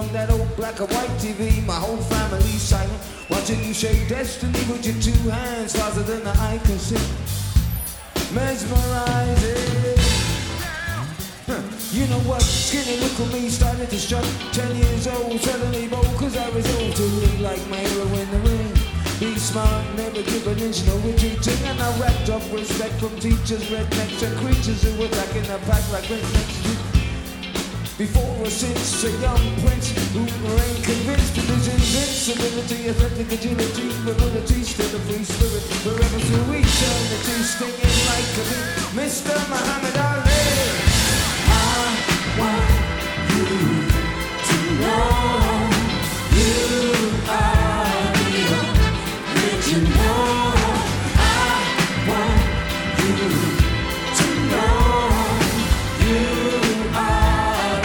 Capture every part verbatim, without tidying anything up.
on that old black and white T V. My whole family's silent, watching you shape destiny with your two hands faster than the eye can see. Mesmerizing. Huh. You know what? Skinny little me started to strut. Ten years old, suddenly bold, cause I resolved to live like my hero in the ring. Be smart, never give an inch, no retreating. And I wrapped up respect from teachers, rednecks, and creatures who were back in the pack like rednecks. Before or since, a young prince who remained convinced of his invincibility, athletic agility, virility, still a free spirit, forever through eternity, stinging like a bee. Mister Muhammad Ali, I want you to know you are the original. I want you to know you are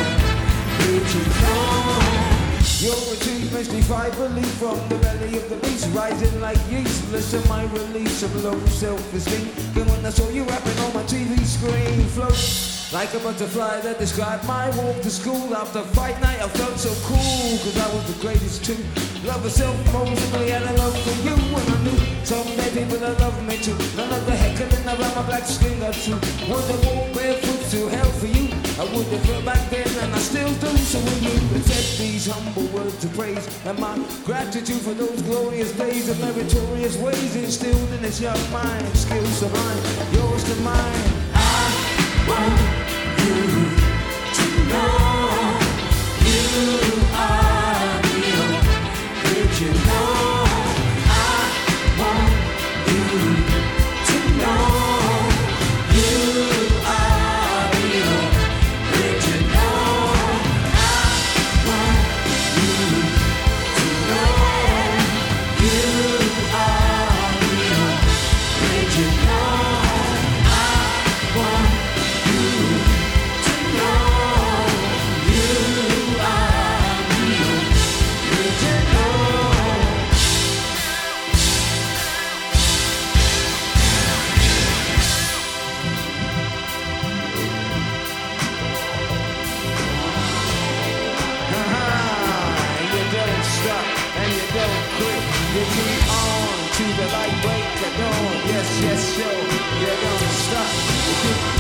your retreat makes me fight belief from the belly of the beast, rising like yeast. Listen, my release of low self-esteem. Then when I saw you rapping on my T V screen, float like a butterfly that described my walk to school. After fight night, I felt so cool, cause I was the greatest too. Love myself mostly, and I love for you. And I knew someday people that love me too. None of the heckling around my black skin got through. Would have walked barefoot to hell for you. I would have felt back then, and I still do. So when you accept these humble words of praise, and my gratitude for those glorious days of meritorious ways instilled in this young mind, skills sublime, yours to mine. I want you to know you are the original. I want you to know you are the original. I want you to know you are the original. I want you keep on to the light break of dawn. Yes, yes, yo, you don't stop. You keep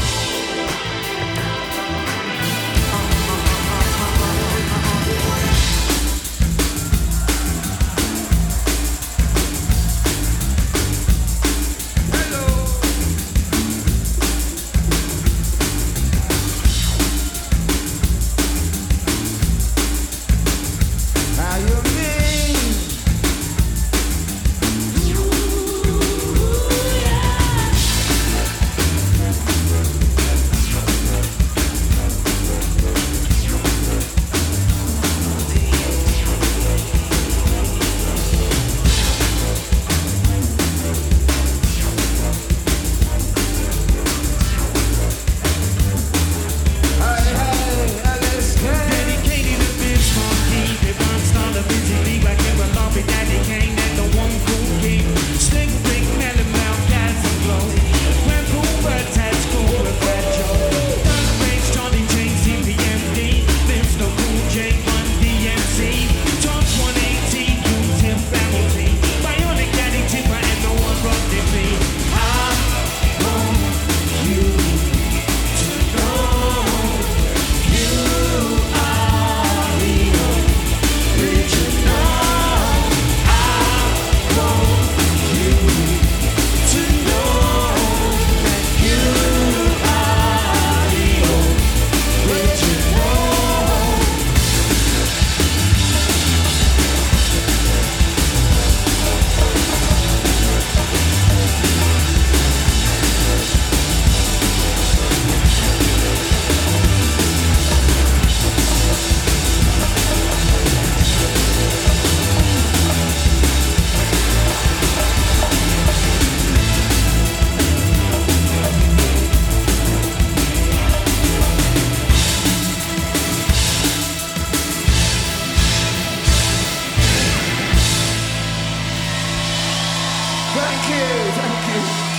Thank you, thank you.